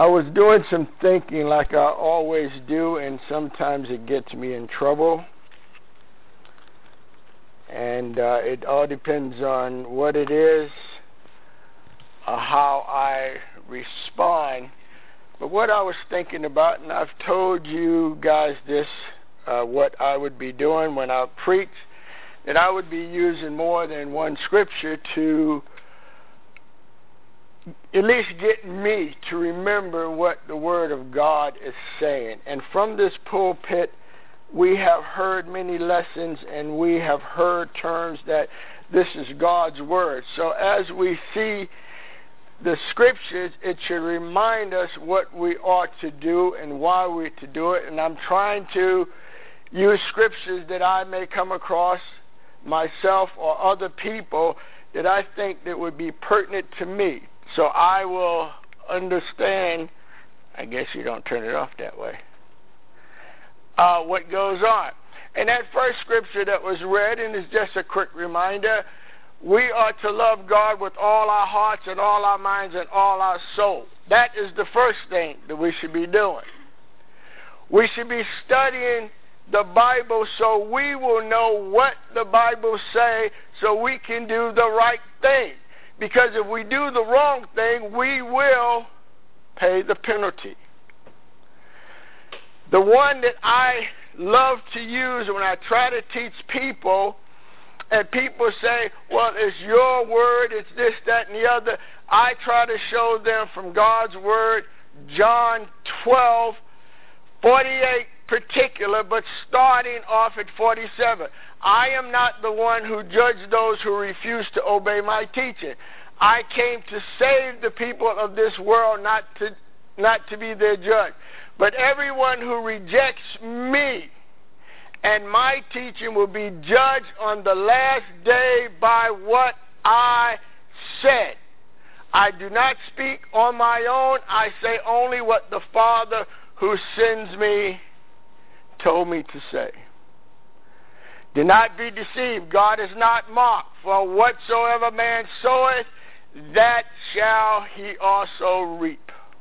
I was doing some thinking like I always do, and sometimes it gets me in trouble. And it all depends on what it is, how I respond. But what I was thinking about, and I've told you guys this, what I would be doing when I preach, that I would be using more than one scripture to at least get me to remember what the Word of God is saying. And from this pulpit, we have heard many lessons, and we have heard terms that this is God's Word. So as we see the Scriptures, it should remind us what we ought to do and why we're to do it. And I'm trying to use Scriptures that I may come across myself or other people that I think that would be pertinent to me. So I will understand, I guess you don't turn it off that way, what goes on. And that first scripture that was read, and it's just a quick reminder, we are to love God with all our hearts and all our minds and all our soul. That is the first thing that we should be doing. We should be studying the Bible so we will know what the Bible say so we can do the right thing. Because if we do the wrong thing, we will pay the penalty. The one that I love to use when I try to teach people, and people say, well, it's your word, it's this, that, and the other, I try to show them from God's word, John 12:48 particular, but starting off at 47. I am not the one who judges those who refuse to obey my teaching. I came to save the people of this world, not to be their judge. But everyone who rejects me and my teaching will be judged on the last day by what I said. I do not speak on my own. I say only what the Father who sends me told me to say. Do not be deceived. God is not mocked. For whatsoever man soweth, that shall he also reap.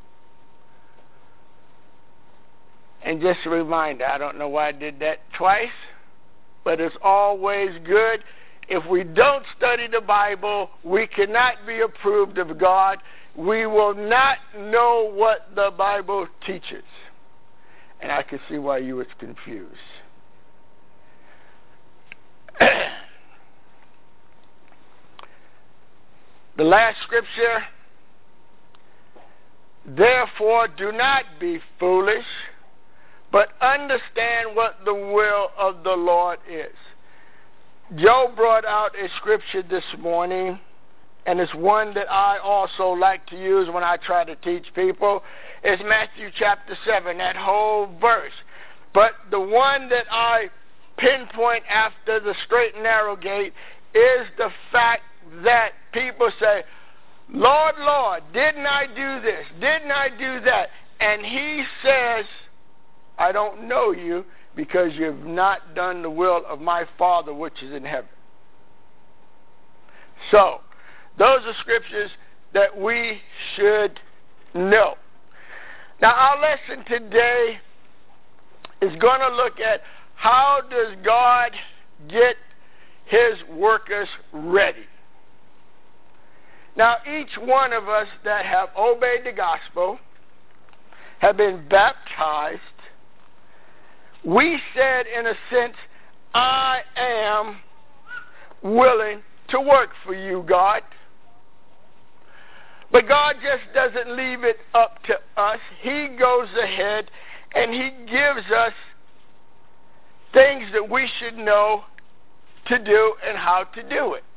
And just a reminder, I don't know why I did that twice, but it's always good. If we don't study the Bible, we cannot be approved of God. We will not know what the Bible teaches. And I can see why you was confused. The last scripture, therefore do not be foolish, but understand what the will of the Lord is. Joe brought out a scripture this morning, and it's one that I also like to use when I try to teach people. It's Matthew chapter 7, that whole verse. But the one that I pinpoint after the straight and narrow gate is the fact that people say, Lord, Lord, didn't I do this? Didn't I do that? And he says, I don't know you because you've not done the will of my Father which is in heaven. So, those are scriptures that we should know. Now, our lesson today is going to look at how does God get his workers ready. Now, each one of us that have obeyed the gospel, have been baptized, we said, in a sense, I am willing to work for you, God. But God just doesn't leave it up to us. He goes ahead and he gives us things that we should know to do and how to do it.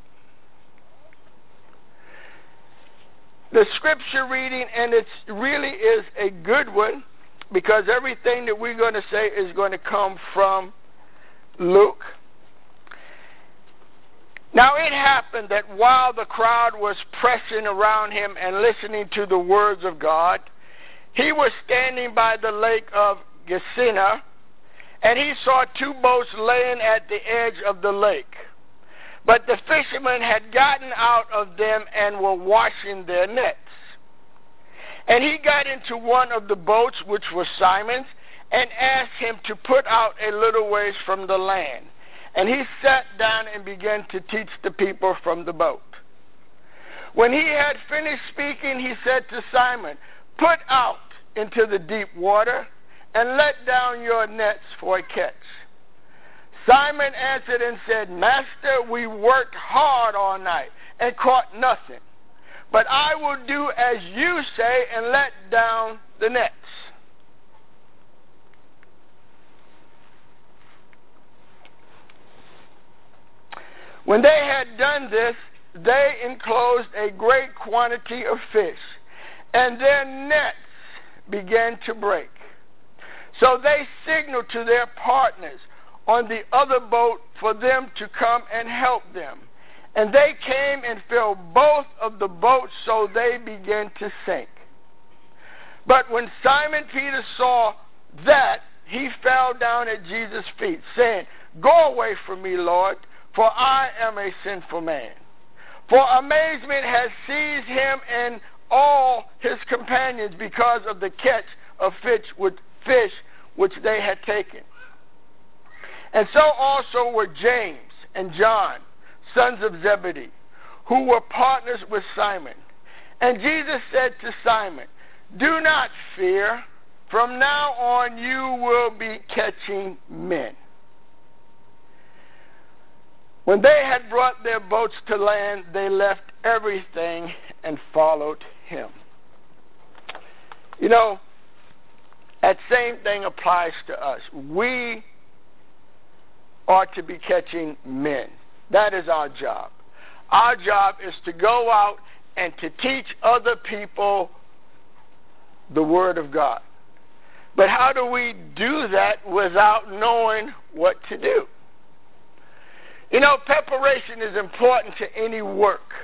The scripture reading, and it really is a good one, because everything that we're going to say is going to come from Luke. Now it happened that while the crowd was pressing around him and listening to the words of God, he was standing by the lake of Gennesaret, and he saw two boats laying at the edge of the lake. But the fishermen had gotten out of them and were washing their nets. And he got into one of the boats, which was Simon's, and asked him to put out a little ways from the land. And he sat down and began to teach the people from the boat. When he had finished speaking, he said to Simon, "Put out into the deep water and let down your nets for a catch." Simon answered and said, "Master, we worked hard all night and caught nothing. But I will do as you say and let down the nets." When they had done this, they enclosed a great quantity of fish, and their nets began to break. So they signaled to their partners on the other boat for them to come and help them. And they came and filled both of the boats, so they began to sink. But when Simon Peter saw that, he fell down at Jesus' feet, saying, "Go away from me, Lord, for I am a sinful man." For amazement has seized him and all his companions because of the catch of fish which they had taken. And so also were James and John, sons of Zebedee, who were partners with Simon. And Jesus said to Simon, "Do not fear. From now on you will be catching men." When they had brought their boats to land, they left everything and followed him. You know, that same thing applies to us. We are to be catching men. That is our job. Our job is to go out and to teach other people the Word of God. But how do we do that without knowing what to do? You know, preparation is important to any work,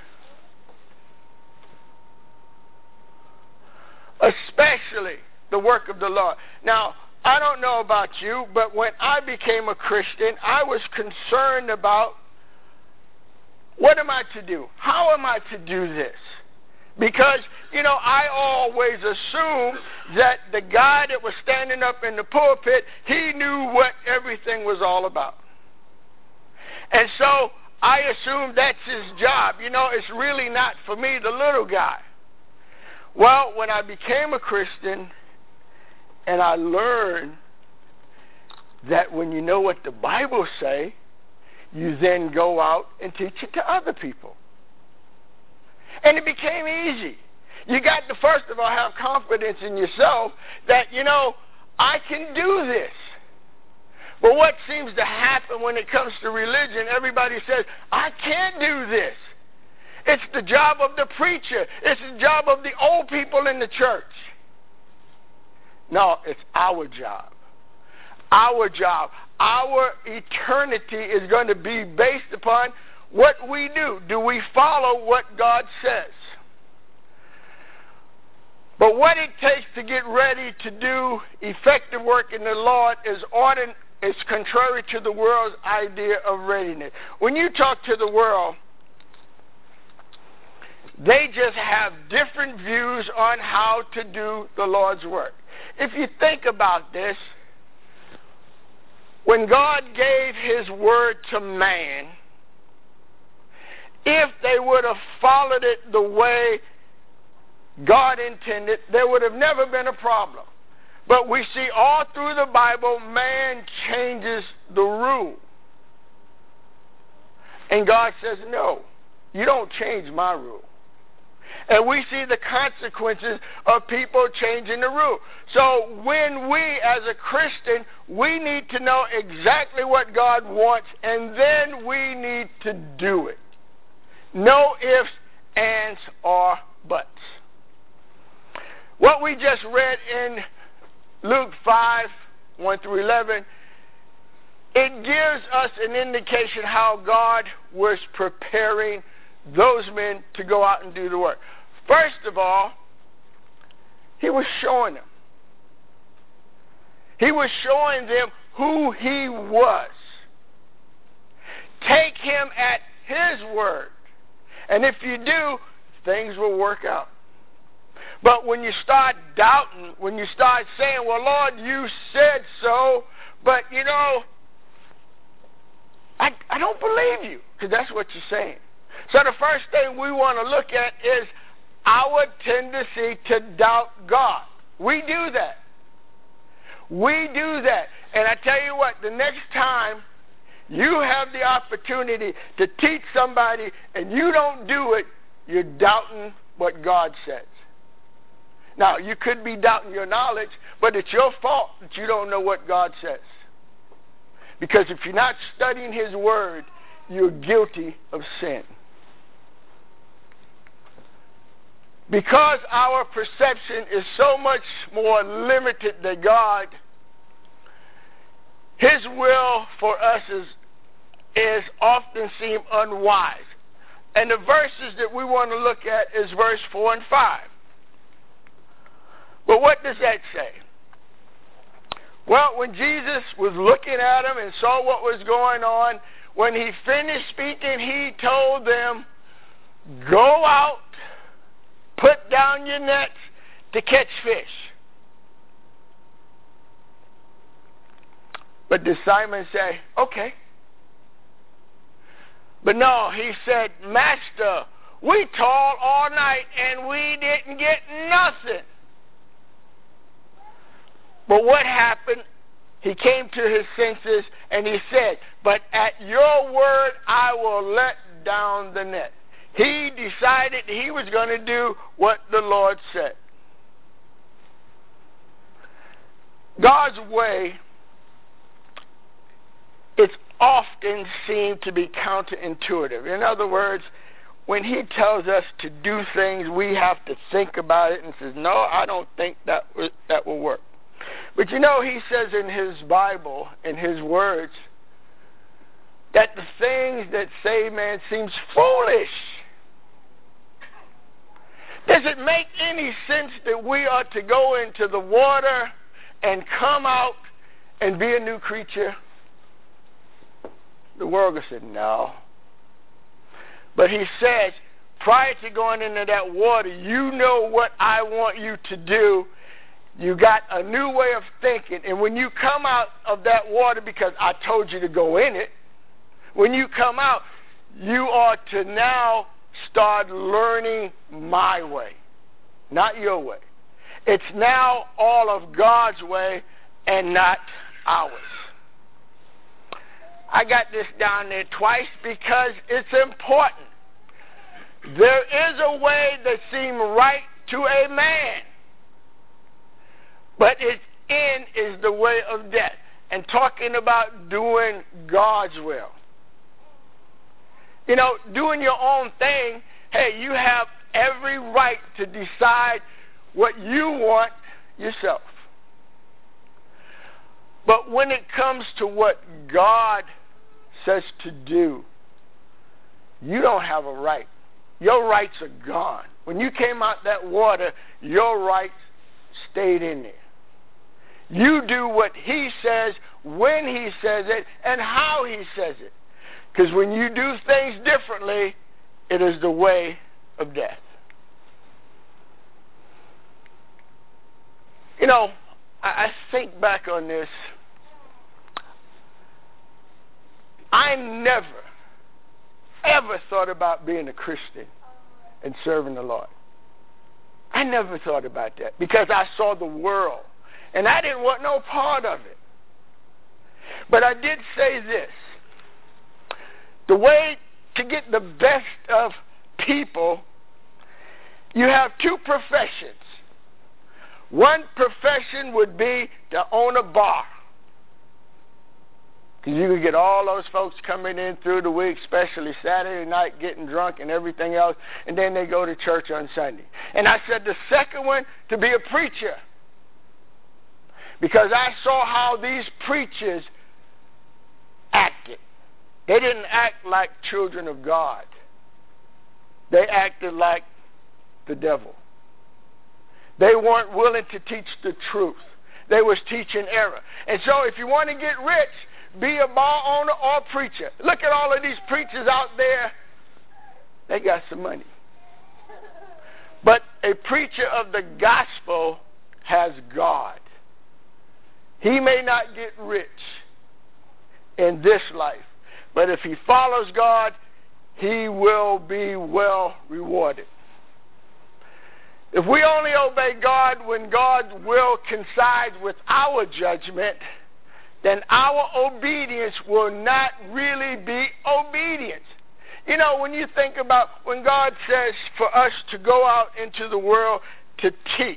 especially the work of the Lord. Now, I don't know about you, but when I became a Christian, I was concerned about what am I to do? How am I to do this? Because, you know, I always assumed that the guy that was standing up in the pulpit, he knew what everything was all about. And so I assumed that's his job. You know, it's really not for me, the little guy. Well, when I became a Christian and I learned that when you know what the Bible say, you then go out and teach it to other people. And it became easy. You got to, first of all, have confidence in yourself that, you know, I can do this. But what seems to happen when it comes to religion, everybody says, "I can't do this. It's the job of the preacher. It's the job of the old people in the church." No, it's our job. Our job. Our eternity is going to be based upon what we do. Do we follow what God says? But what it takes to get ready to do effective work in the Lord is contrary to the world's idea of readiness. When you talk to the world, they just have different views on how to do the Lord's work. If you think about this, when God gave his word to man, if they would have followed it the way God intended, there would have never been a problem. But we see all through the Bible, man changes the rule. And God says, "No, you don't change my rule." And we see the consequences of people changing the rule. So when we, as a Christian, we need to know exactly what God wants, and then we need to do it. No ifs, ands, or buts. What we just read in Luke 5, 1 through 11, it gives us an indication how God was preparing those men to go out and do the work. First of all, he was showing them. He was showing them who he was. Take him at his word. And if you do, things will work out. But when you start doubting, when you start saying, well, Lord, you said so, but, you know, I don't believe you, because that's what you're saying. So the first thing we want to look at is our tendency to doubt God. We do that. We do that. And I tell you what, the next time you have the opportunity to teach somebody and you don't do it, you're doubting what God says. Now, you could be doubting your knowledge, but it's your fault that you don't know what God says. Because if you're not studying His Word, you're guilty of sin. Because our perception is so much more limited than God, His will for us is often seem unwise. And the verses that we want to look at is verse 4 and 5. But what does that say? Well, when Jesus was looking at them and saw what was going on, when He finished speaking, He told them, go out, put down your nets to catch fish. But did Simon say, okay? But no, he said, Master, we toiled all night and we didn't get nothing. But what happened? He came to his senses and he said, but at your word I will let down the net. He decided he was going to do what the Lord said. God's way, it's often seemed to be counterintuitive. In other words, when He tells us to do things, we have to think about it and says, no, I don't think that will work. But you know, He says in His Bible, in His words, that the things that save man seems foolish. Does it make any sense that we are to go into the water and come out and be a new creature? The world will say, no. But He says, prior to going into that water, you know what I want you to do. You got a new way of thinking. And when you come out of that water, because I told you to go in it, when you come out, you are to now start learning my way, not your way. It's now all of God's way and not ours. I got this down there twice because it's important. There is a way that seems right to a man, but its end is the way of death. And talking about doing God's will. You know, doing your own thing, hey, you have every right to decide what you want yourself. But when it comes to what God says to do, you don't have a right. Your rights are gone. When you came out that water, your rights stayed in there. You do what He says, when He says it, and how He says it. Because when you do things differently, it is the way of death. You know, I think back on this. I never, ever thought about being a Christian and serving the Lord. I never thought about that because I saw the world, and I didn't want no part of it. But I did say this. The way to get the best of people, you have two professions. One profession would be to own a bar. Because you could get all those folks coming in through the week, especially Saturday night, getting drunk and everything else, and then they go to church on Sunday. And I said the second one, to be a preacher. Because I saw how these preachers acted. They didn't act like children of God. They acted like the devil. They weren't willing to teach the truth. They was teaching error. And so if you want to get rich, be a bar owner or preacher. Look at all of these preachers out there. They got some money. But a preacher of the gospel has God. He may not get rich in this life, but if he follows God, he will be well rewarded. If we only obey God when God's will coincides with our judgment, then our obedience will not really be obedience. You know, when you think about when God says for us to go out into the world to teach.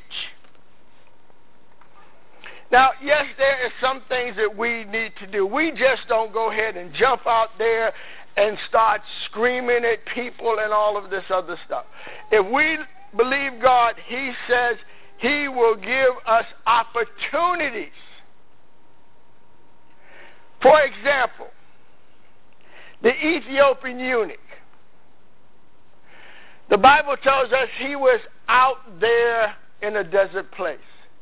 Now, yes, there are some things that we need to do. We just don't go ahead and jump out there and start screaming at people and all of this other stuff. If we believe God, he says he will give us opportunities. For example, the Ethiopian eunuch. The Bible tells us he was out there in a desert place.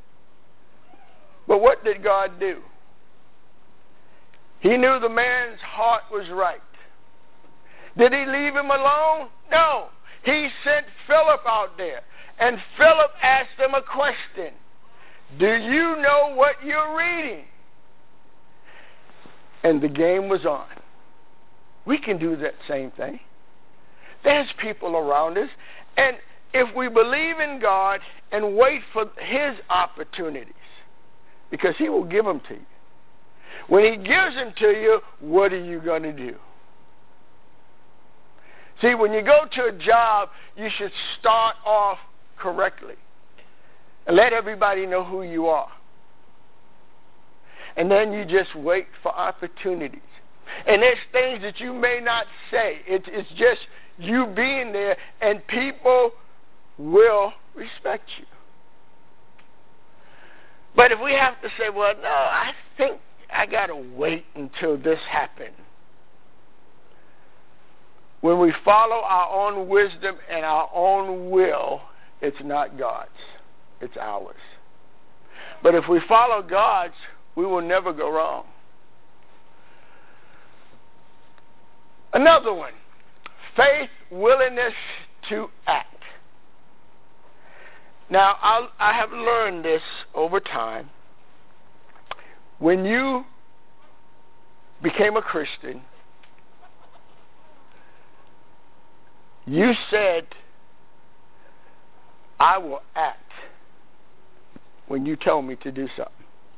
But what did God do? He knew the man's heart was right. Did he leave him alone? No. He sent Philip out there, and Philip asked him a question. Do you know what you're reading? And the game was on. We can do that same thing. There's people around us, and if we believe in God and wait for his opportunities, because he will give them to you. When he gives them to you, what are you going to do? See, when you go to a job, you should start off correctly and let everybody know who you are. And then you just wait for opportunities. And there's things that you may not say. It's just you being there, and people will respect you. But if we have to say, well, no, I think I got to wait until this happens. When we follow our own wisdom and our own will, it's not God's. It's ours. But if we follow God's, we will never go wrong. Another one, faith, willingness to act. Now, I have learned this over time. When you became a Christian, you said, I will act when you tell me to do something.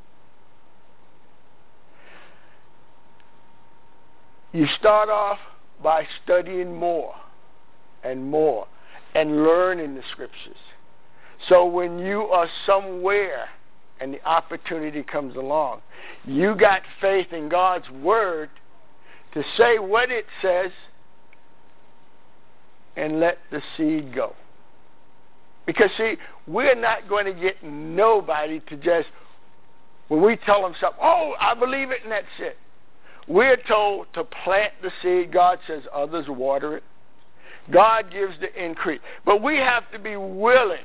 You start off by studying more and more and learning the scriptures. So when you are somewhere and the opportunity comes along, you got faith in God's word to say what it says and let the seed go. Because, see, we're not going to get nobody to just, when we tell them something, oh, I believe it and that's it. We're told to plant the seed. God says others water it. God gives the increase. But we have to be willing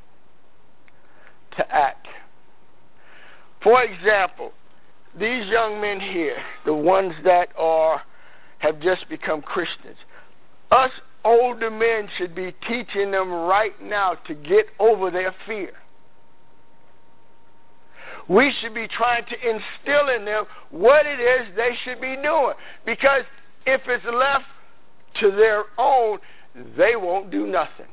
to act. For example, these young men here, the ones that have just become Christians, us older men should be teaching them right now to get over their fear. We should be trying to instill in them what it is they should be doing. Because if it's left to their own, they won't do nothing.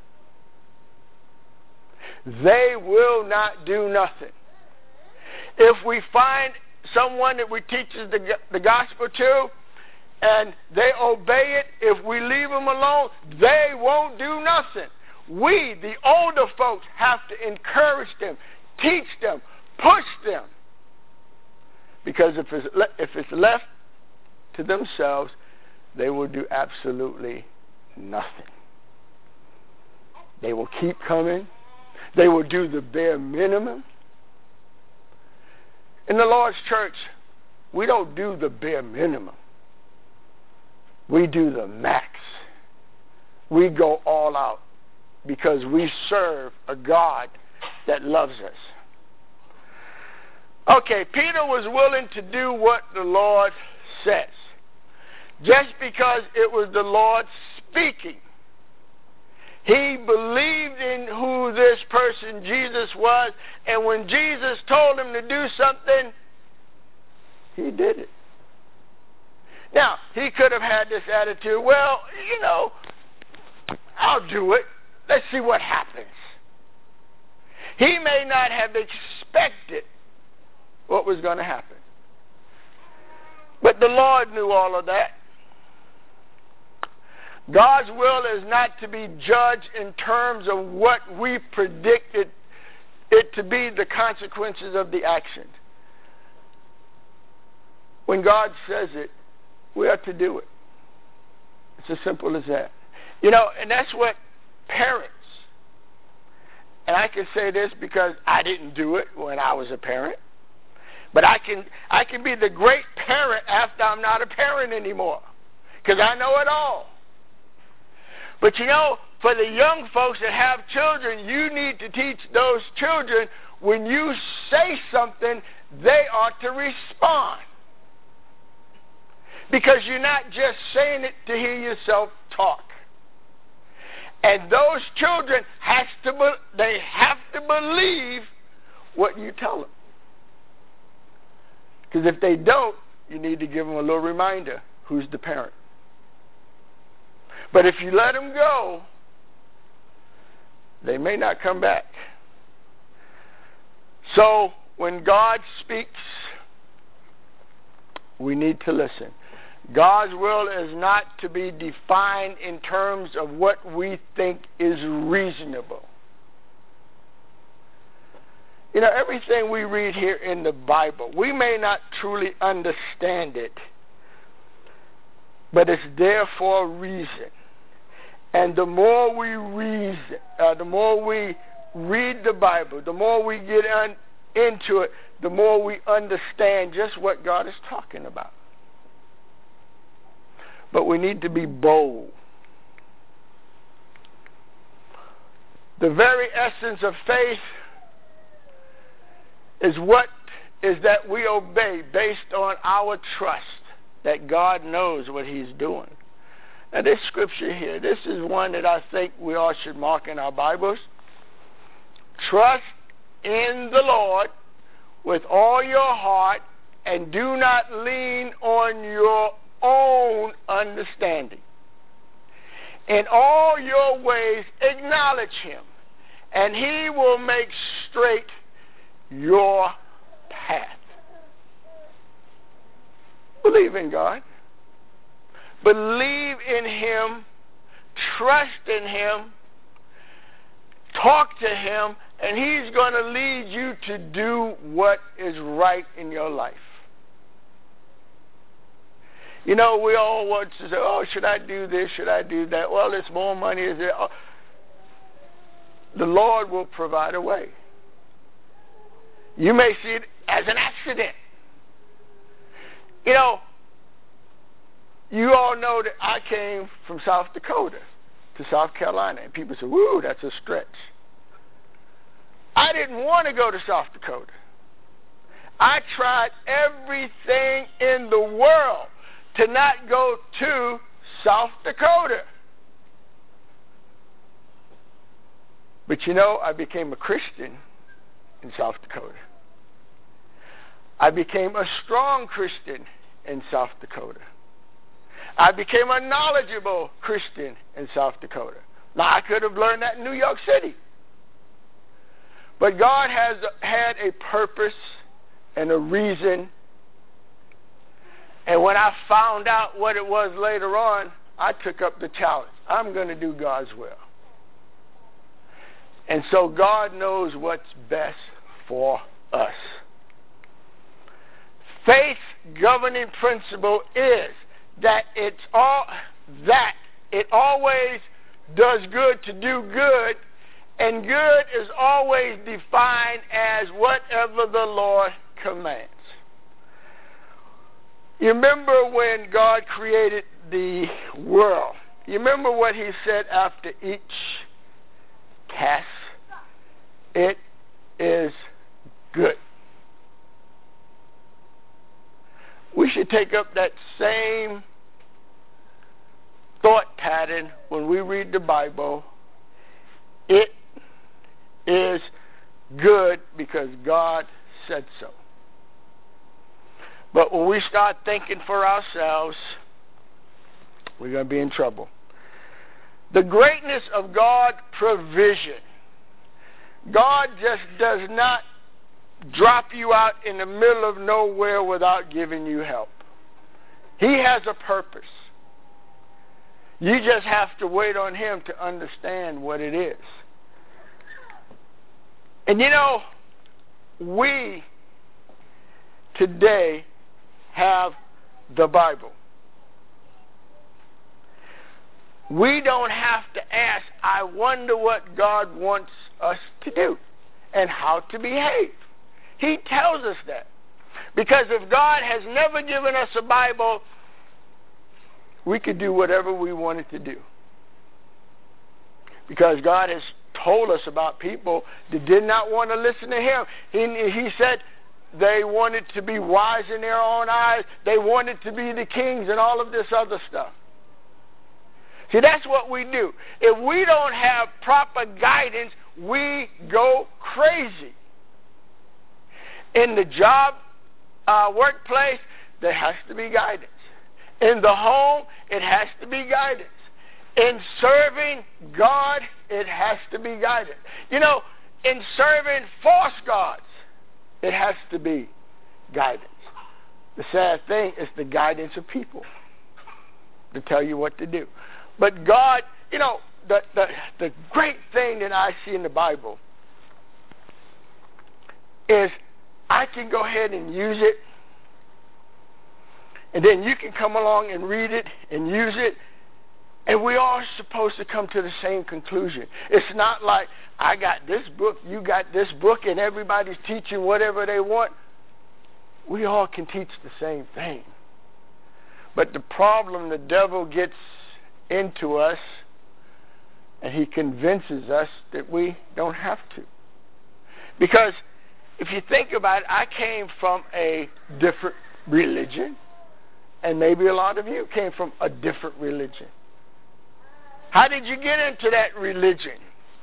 They will not do nothing. If we find someone that we teach the gospel to, and they obey it, if we leave them alone, they won't do nothing. We, the older folks, have to encourage them, teach them, push them. Because if it's left to themselves, they will do absolutely nothing. They will keep coming. They will do the bare minimum. In the Lord's church, we don't do the bare minimum. We do the max. We go all out because we serve a God that loves us. Okay, Peter was willing to do what the Lord says. Just because it was the Lord speaking, He believed in who this person Jesus was, and when Jesus told him to do something, he did it. Now, he could have had this attitude, well, I'll do it. Let's see what happens. He may not have expected what was going to happen. But the Lord knew all of that. God's will is not to be judged in terms of what we predicted it to be the consequences of the action. When God says it, we are to do it. It's as simple as that. And that's what parents, and I can say this because I didn't do it when I was a parent, but I can be the great parent after I'm not a parent anymore, because I know it all. But for the young folks that have children, you need to teach those children when you say something, they ought to respond. Because you're not just saying it to hear yourself talk. And those children have to believe what you tell them. Because if they don't, you need to give them a little reminder who's the parent. But if you let them go, they may not come back. So when God speaks, we need to listen. God's will is not to be defined in terms of what we think is reasonable. Everything we read here in the Bible, we may not truly understand it, but it's there for a reason. And the more we read the Bible, the more we get into it, the more we understand just what God is talking about. But we need to be bold. The very essence of faith is that we obey based on our trust that God knows what He's doing. Now this scripture here, this is one that I think we all should mark in our Bibles. Trust in the Lord with all your heart and do not lean on your own understanding. In all your ways acknowledge Him, and He will make straight your path. Believe in God. Believe in Him. Trust in Him. Talk to Him, and He's going to lead you to do what is right in your life. We all want to say, oh, should I do this? Should I do that? Well, it's more money. Is it? Oh. The Lord will provide a way. You may see it as an accident. You all know that I came from South Dakota to South Carolina, and people say, woo, that's a stretch. I didn't want to go to South Dakota. I tried everything in the world to not go to South Dakota. But I became a Christian in South Dakota. I became a strong Christian in South Dakota. I became a knowledgeable Christian in South Dakota. Now, I could have learned that in New York City. But God has had a purpose and a reason. And when I found out what it was later on, I took up the challenge. I'm going to do God's will. And so God knows what's best for us. Faith's governing principle is that it always does good to do good, and good is always defined as whatever the Lord commands. You remember when God created the world? You remember what He said after each task? It is good. We should take up that same thought pattern when we read the Bible It is good because God said so. But when we start thinking for ourselves, we're going to be in trouble. The greatness of God's provision. God just does not drop you out in the middle of nowhere without giving you help. He has a purpose. You just have to wait on Him to understand what it is. And you know, we today have the Bible. We don't have to ask, I wonder what God wants us to do and how to behave. He tells us that. Because if God has never given us a Bible, we could do whatever we wanted to do. Because God has told us about people that did not want to listen to Him. He said they wanted to be wise in their own eyes. They wanted to be the kings and all of this other stuff. See, that's what we do. If we don't have proper guidance, we go crazy. In the job, workplace, there has to be guidance. In the home, it has to be guidance. In serving God, it has to be guidance. You know, in serving false gods, it has to be guidance. The sad thing is the guidance of people to tell you what to do. But God, you know, the great thing that I see in the Bible is I can go ahead and use it, and then you can come along and read it and use it, and we all are supposed to come to the same conclusion. It's not like I got this book, you got this book, and everybody's teaching whatever they want. We all can teach the same thing. But the problem, the devil gets into us, and he convinces us that we don't have to. Because if you think about it, I came from a different religion, and maybe a lot of you came from a different religion. How did you get into that religion?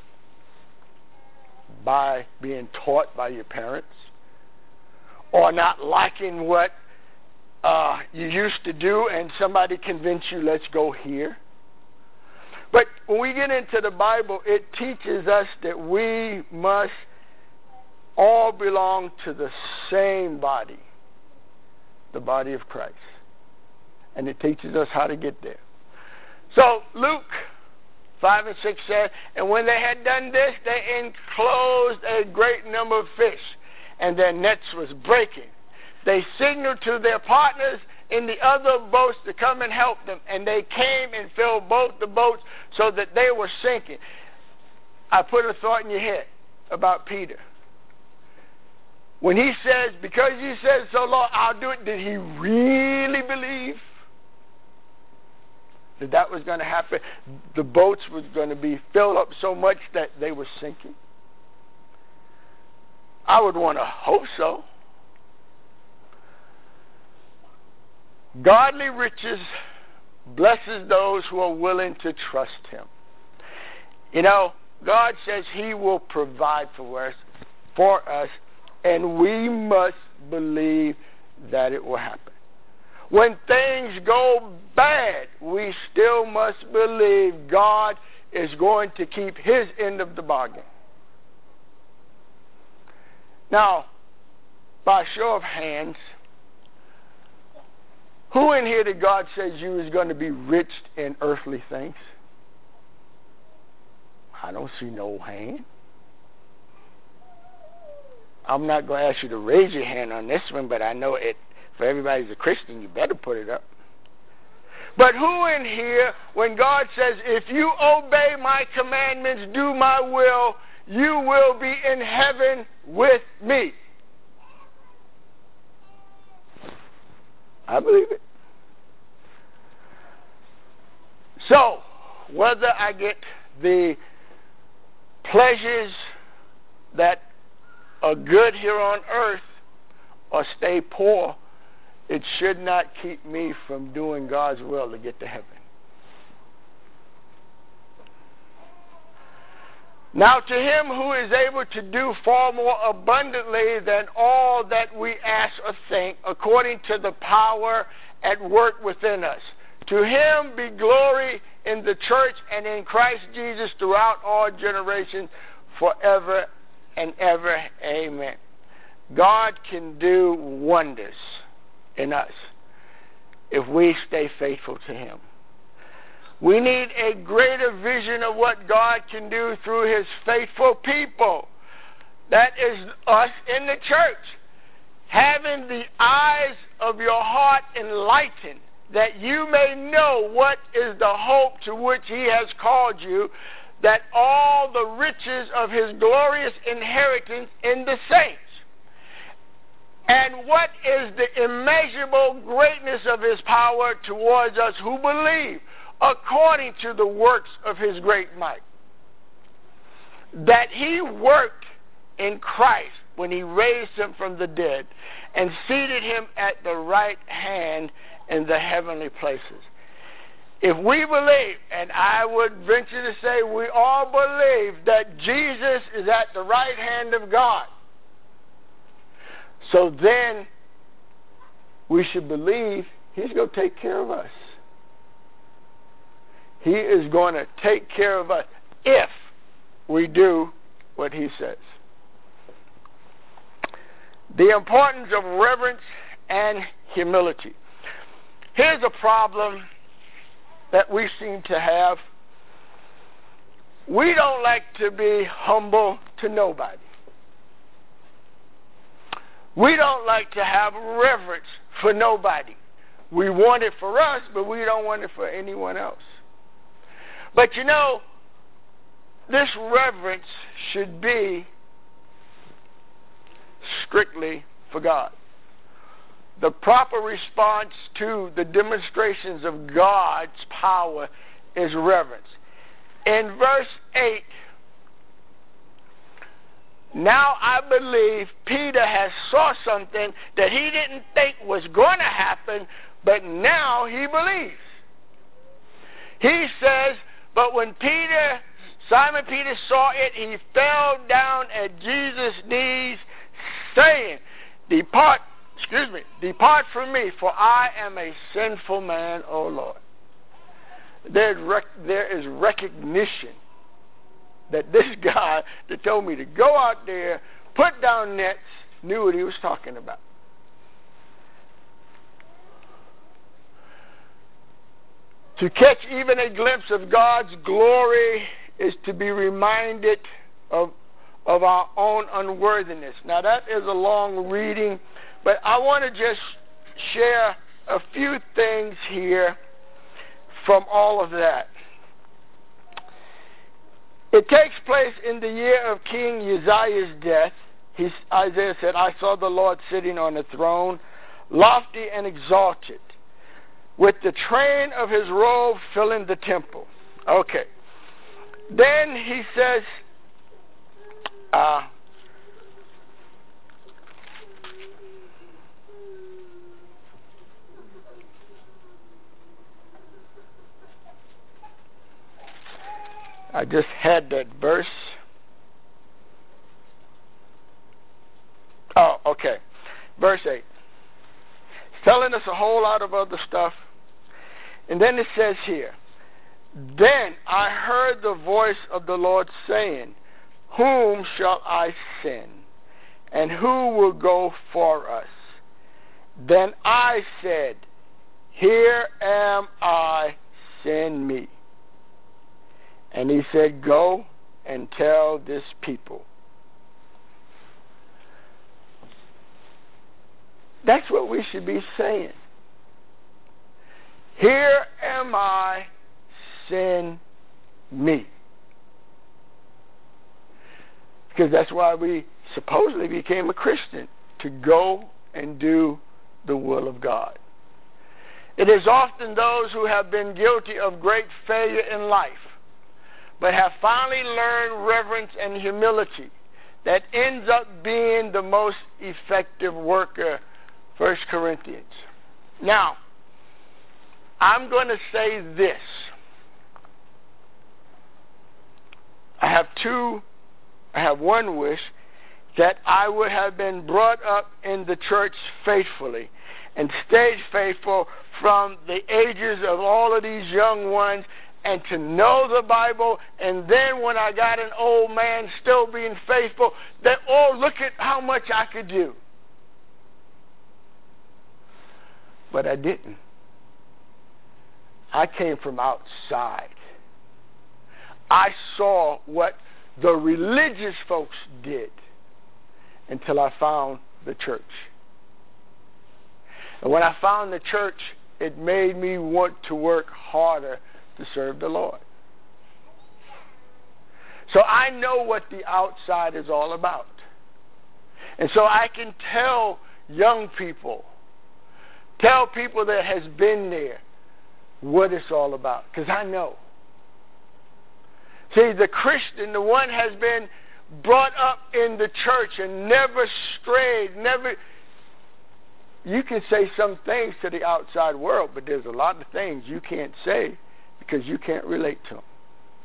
By being taught by your parents, or not liking what you used to do, and somebody convinced you, let's go here. But when we get into the Bible, it teaches us that we must all belong to the same body, the body of Christ. And it teaches us how to get there. So Luke 5 and 6 said, and when they had done this, they enclosed a great number of fish, and their nets was breaking. They signaled to their partners in the other boats to come and help them, and they came and filled both the boats so that they were sinking. I put a thought in your head about Peter. When he says, because you said so, Lord, I'll do it, did he really believe that was going to happen? The boats was going to be filled up so much that they were sinking? I would want to hope so. Godly riches blesses those who are willing to trust Him. You know, God says He will provide for us, and we must believe that it will happen. When things go bad, we still must believe God is going to keep His end of the bargain. Now, by show of hands, who in here did God says you is going to be rich in earthly things? I don't see no hand. I'm not going to ask you to raise your hand on this one, but I know it. For everybody who's a Christian, you better put it up. But who in here, when God says, if you obey my commandments, do my will, you will be in heaven with me? I believe it. So, whether I get the pleasures that are good here on earth or stay poor, it should not keep me from doing God's will to get to heaven. Now to him who is able to do far more abundantly than all that we ask or think, according to the power at work within us. To him be glory in the church and in Christ Jesus throughout all generations, forever and ever. Amen. God can do wonders in us if we stay faithful to him. We need a greater vision of what God can do through his faithful people. That is us in the church. Having the eyes of your heart enlightened, that you may know what is the hope to which he has called you, that all the riches of his glorious inheritance in the saints, and what is the immeasurable greatness of his power towards us who believe, according to the works of his great might, that he worked in Christ when he raised him from the dead and seated him at the right hand in the heavenly places. If we believe, and I would venture to say we all believe, that Jesus is at the right hand of God, so then we should believe he's going to take care of us. He is going to take care of us if we do what he says. The importance of reverence and humility. Here's a problem that we seem to have. We don't like to be humble to nobody. We don't like to have reverence for nobody. We want it for us, but we don't want it for anyone else. But you know, this reverence should be strictly for God. The proper response to the demonstrations of God's power is reverence. In verse 8, now I believe Peter has saw something that he didn't think was going to happen, but now he believes. He says, but when Simon Peter saw it, he fell down at Jesus' knees, saying, Depart from me, for I am a sinful man, O Lord. There is recognition that this guy that told me to go out there, put down nets, knew what he was talking about. To catch even a glimpse of God's glory is to be reminded of our own unworthiness. Now that is a long reading, but I want to just share a few things here from all of that. It takes place in the year of King Uzziah's death. Isaiah said, I saw the Lord sitting on a throne, lofty and exalted, with the train of his robe filling the temple. Okay. Then he says, I just had that verse. Oh, okay. Verse 8. It's telling us a whole lot of other stuff. And then it says here, Then I heard the voice of the Lord saying, Whom shall I send? And who will go for us? Then I said, Here am I, send me. And he said, Go and tell this people. That's what we should be saying. Here am I, send me. Because that's why we supposedly became a Christian, to go and do the will of God. It is often those who have been guilty of great failure in life, but have finally learned reverence and humility, that ends up being the most effective worker. 1 Corinthians. Now, I'm going to say this. I have one wish, that I would have been brought up in the church faithfully and stayed faithful from the ages of all of these young ones, and to know the Bible, and then when I got an old man still being faithful, that, oh, look at how much I could do. But I didn't. I came from outside. I saw what the religious folks did until I found the church. And when I found the church, it made me want to work harder to serve the Lord. So I know what the outside is all about. And so I can tell young people, tell people that has been there what it's all about, because I know. See, the Christian, the one has been brought up in the church and never strayed, you can say some things to the outside world, but there's a lot of things you can't say because you can't relate to them.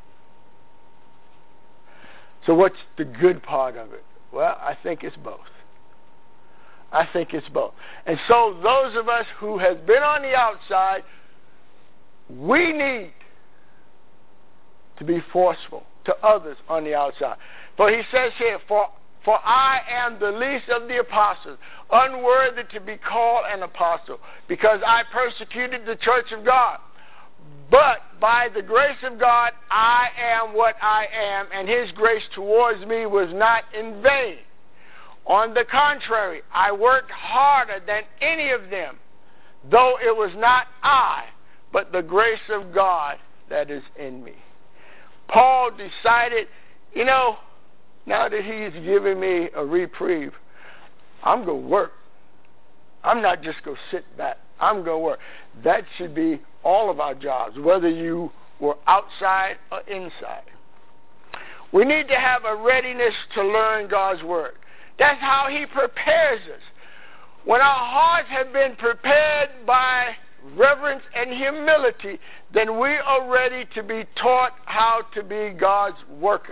So what's the good part of it? Well, I think it's both. I think it's both. And so those of us who have been on the outside, we need to be forceful to others on the outside. For he says here, for I am the least of the apostles, unworthy to be called an apostle, because I persecuted the church of God. But by the grace of God, I am what I am, and his grace towards me was not in vain. On the contrary, I worked harder than any of them, though it was not I, but the grace of God that is in me. Paul decided, now that he's giving me a reprieve, I'm going to work. I'm not just going to sit back. I'm going to work. That should be all of our jobs, whether you were outside or inside. We need to have a readiness to learn God's word. That's how he prepares us. When our hearts have been prepared by reverence and humility, then we are ready to be taught how to be God's workers.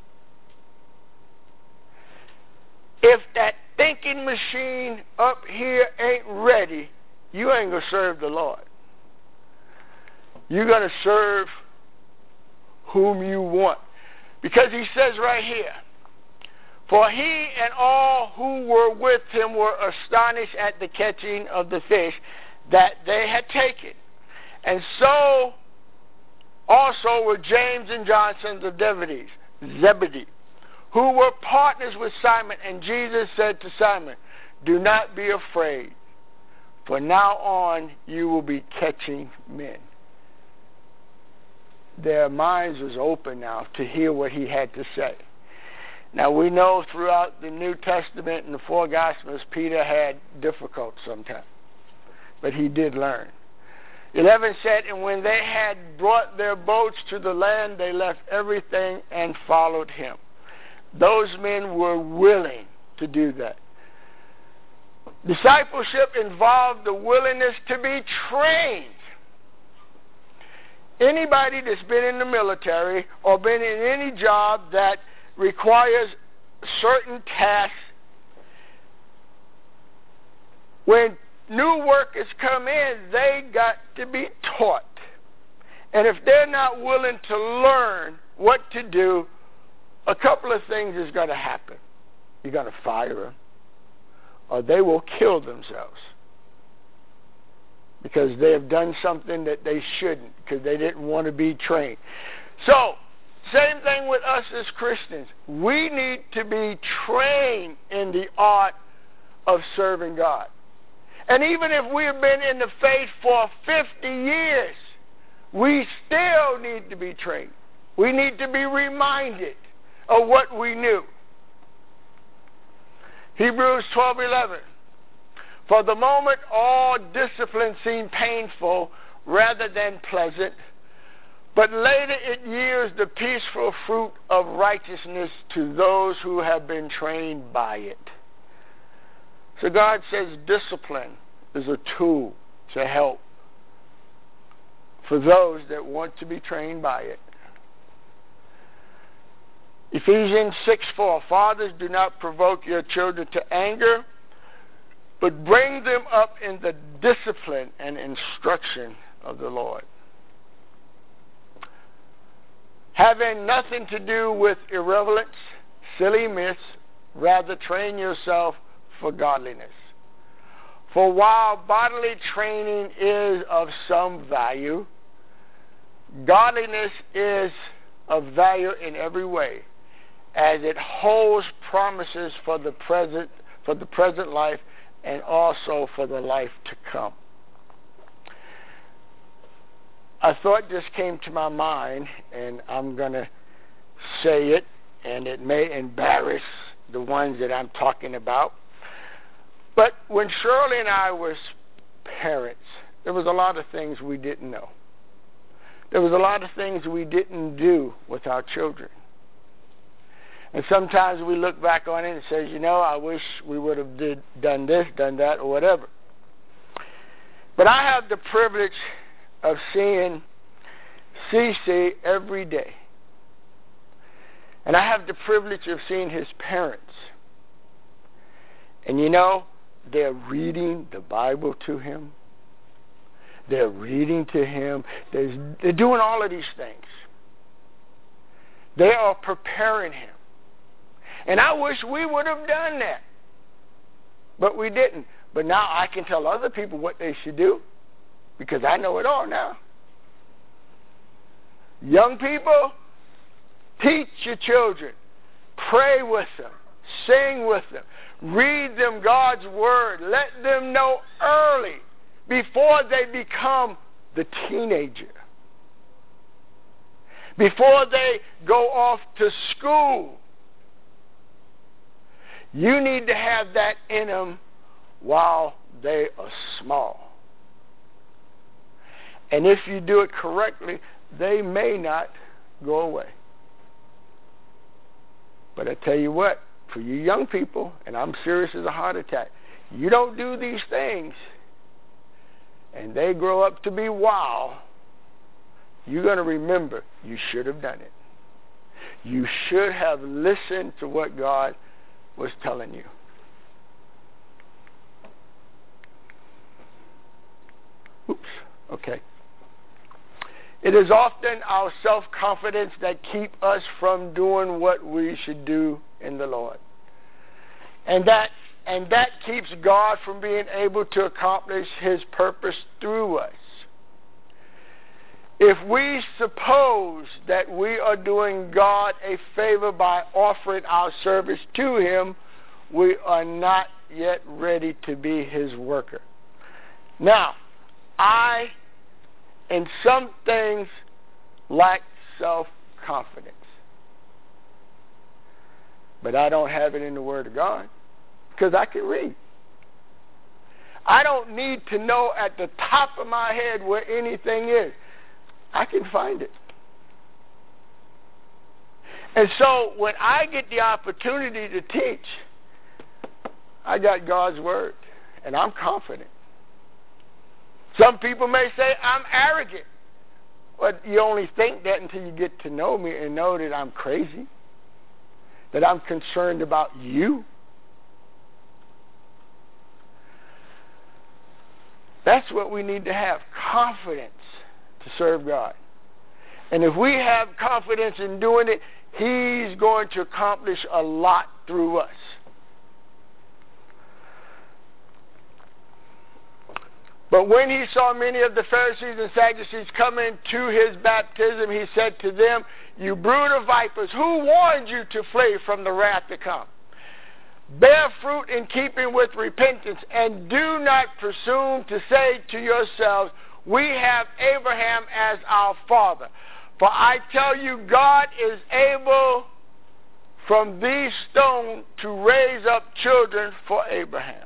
If that thinking machine up here ain't ready, you ain't going to serve the Lord. You're going to serve whom you want. Because he says right here, for he and all who were with him were astonished at the catching of the fish that they had taken. And so also were James and John, sons of Zebedee, who were partners with Simon. And Jesus said to Simon, do not be afraid, for now on you will be catching men. Their minds was open now to hear what he had to say. Now we know throughout the New Testament and the four Gospels, Peter had difficult sometimes, but he did learn. 11 said, and when they had brought their boats to the land, they left everything and followed him. Those men were willing to do that. Discipleship involved the willingness to be trained. Anybody that's been in the military or been in any job that requires certain tasks, when new workers come in, they got to be taught. And if they're not willing to learn what to do, a couple of things is going to happen. You're going to fire them, or they will kill themselves because they have done something that they shouldn't, because they didn't want to be trained. So, same thing with us as Christians. We need to be trained in the art of serving God. And even if we've been in the faith for 50 years, we still need to be trained. We need to be reminded of what we knew. Hebrews 12:11. For the moment, all discipline seemed painful rather than pleasant, but later it yields the peaceful fruit of righteousness to those who have been trained by it. So God says discipline is a tool to help for those that want to be trained by it. Ephesians 6:4, fathers, do not provoke your children to anger, but bring them up in the discipline and instruction of the Lord. Having nothing to do with irrelevance, silly myths, rather train yourself for godliness. For while bodily training is of some value, godliness is of value in every way, as it holds promises for the present life and also for the life to come. A thought just came to my mind, and I'm going to say it, and it may embarrass the ones that I'm talking about. But when Shirley and I was parents, there was a lot of things we didn't know. There was a lot of things we didn't do with our children. And sometimes we look back on it and say, you know, I wish we would have done this, done that, or whatever. But I have the privilege of seeing CeCe every day. And I have the privilege of seeing his parents. And you know, they're reading the Bible to him. They're reading to him. They're doing all of these things. They are preparing him. And I wish we would have done that. But we didn't. But now I can tell other people what they should do, because I know it all now. Young people, teach your children. Pray with them. Sing with them. Read them God's Word. Let them know early, before they become the teenager. Before they go off to school. You need to have that in them while they are small. And if you do it correctly, they may not go away. But I tell you what, for you young people, and I'm serious as a heart attack, you don't do these things, and they grow up to be wild, you're going to remember you should have done it. You should have listened to what God was telling you. Oops, okay. It is often our self-confidence that keep us from doing what we should do in the Lord. And that keeps God from being able to accomplish His purpose through us. If we suppose that we are doing God a favor by offering our service to Him, we are not yet ready to be His worker. Now, I, in some things, lack self-confidence. But I don't have it in the Word of God, because I can read. I don't need to know at the top of my head where anything is. I can find it. And so when I get the opportunity to teach, I got God's Word, and I'm confident. Some people may say I'm arrogant. But you only think that until you get to know me and know that I'm crazy, that I'm concerned about you. That's what we need to have, confidence to serve God. And if we have confidence in doing it, He's going to accomplish a lot through us. But when He saw many of the Pharisees and Sadducees coming to His baptism, He said to them, "You brood of vipers, who warned you to flee from the wrath to come? Bear fruit in keeping with repentance, and do not presume to say to yourselves, 'We have Abraham as our father.' For I tell you, God is able from these stones to raise up children for Abraham.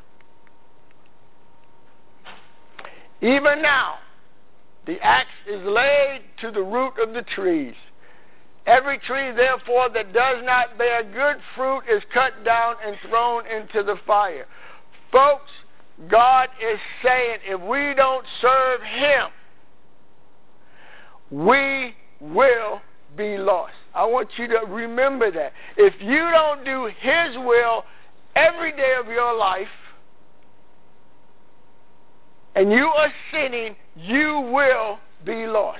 Even now, the axe is laid to the root of the trees. Every tree, therefore, that does not bear good fruit is cut down and thrown into the fire." Folks, God is saying if we don't serve Him, we will be lost. I want you to remember that. If you don't do His will every day of your life, and you are sinning, you will be lost.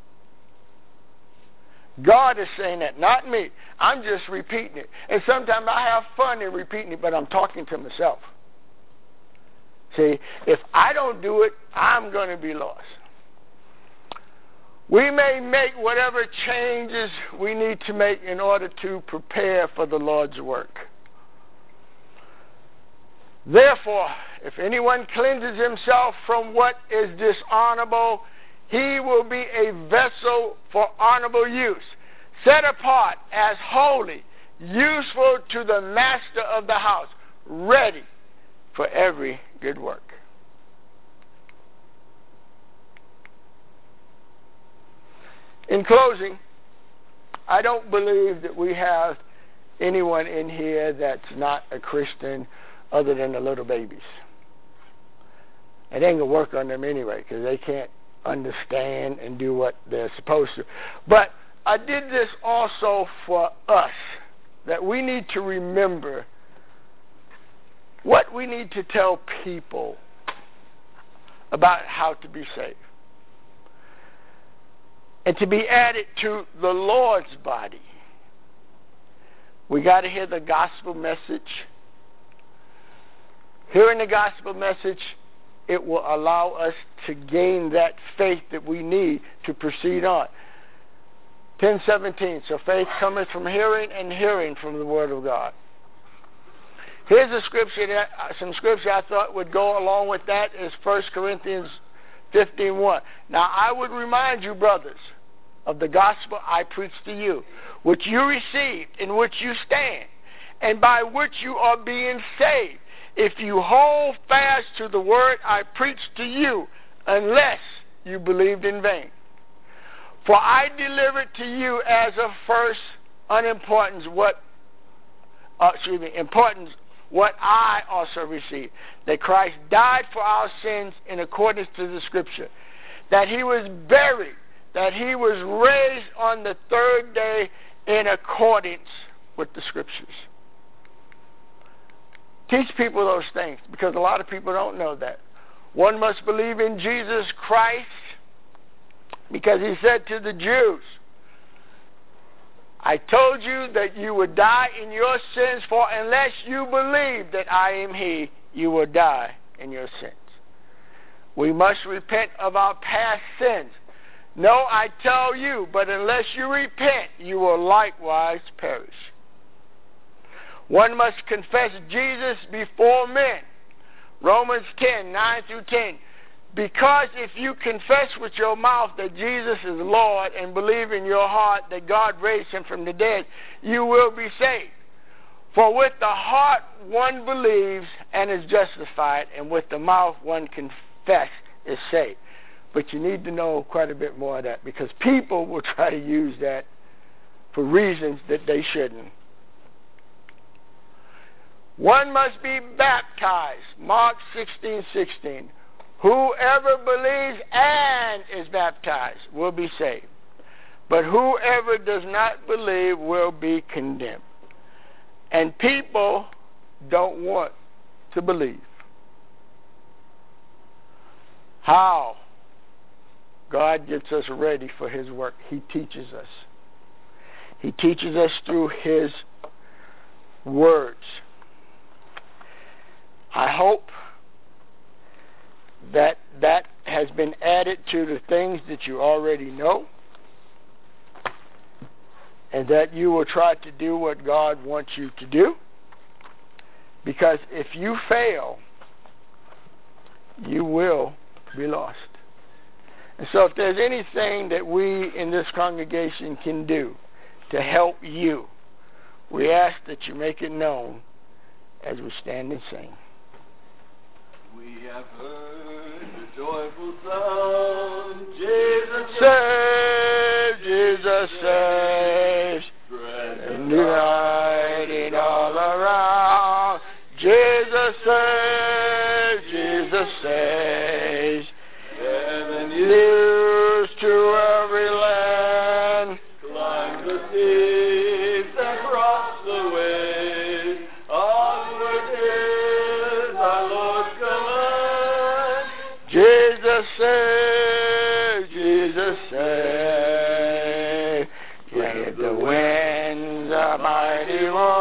God is saying that, not me. I'm just repeating it. And sometimes I have fun in repeating it, but I'm talking to myself. See, if I don't do it, I'm going to be lost. We may make whatever changes we need to make in order to prepare for the Lord's work. Therefore, if anyone cleanses himself from what is dishonorable, he will be a vessel for honorable use, set apart as holy, useful to the master of the house, ready for every good work. In closing, I don't believe that we have anyone in here that's not a Christian other than the little babies. It ain't going to work on them anyway because they can't understand and do what they're supposed to. But I did this also for us, that we need to remember what we need to tell people about how to be saved. And to be added to the Lord's body. We got to hear the gospel message. Hearing the gospel message, it will allow us to gain that faith that we need to proceed on. 10:17, so faith cometh from hearing, and hearing from the word of God. Here's a scripture, some scripture I thought would go along with that is 1 Corinthians 15:1. Now I would remind you, brothers, of the gospel I preached to you, which you received, in which you stand, and by which you are being saved, if you hold fast to the word I preached to you, unless you believed in vain. For I delivered to you as of first importance what I also received, that Christ died for our sins in accordance to the Scripture, that He was buried, that He was raised on the third day in accordance with the Scriptures. Teach people those things, because a lot of people don't know that. One must believe in Jesus Christ, because He said to the Jews, I told you that you would die in your sins, for unless you believe that I am He, you will die in your sins. We must repent of our past sins. No, I tell you, but unless you repent, you will likewise perish. One must confess Jesus before men. Romans 10:9-10. Because if you confess with your mouth that Jesus is Lord and believe in your heart that God raised Him from the dead, you will be saved. For with the heart one believes and is justified, and with the mouth one confesses is saved. But you need to know quite a bit more of that, because people will try to use that for reasons that they shouldn't. One must be baptized. Mark 16:16. Whoever believes and is baptized will be saved. But whoever does not believe will be condemned. And people don't want to believe. How God gets us ready for His work? He teaches us. He teaches us through His words. I hope that has been added to the things that you already know, and that you will try to do what God wants you to do, because if you fail, you will be lost. And so if there's anything that we in this congregation can do to help you, we ask that you make it known as we stand and sing. We have heard the joyful sound, Jesus saves, Jesus saves, and riding all around. Jesus saves, Jesus saves, heaven news to every land. Climb the sea. waves across the way. Onward is our Lord's command. Jesus say, give the winds a mighty roar.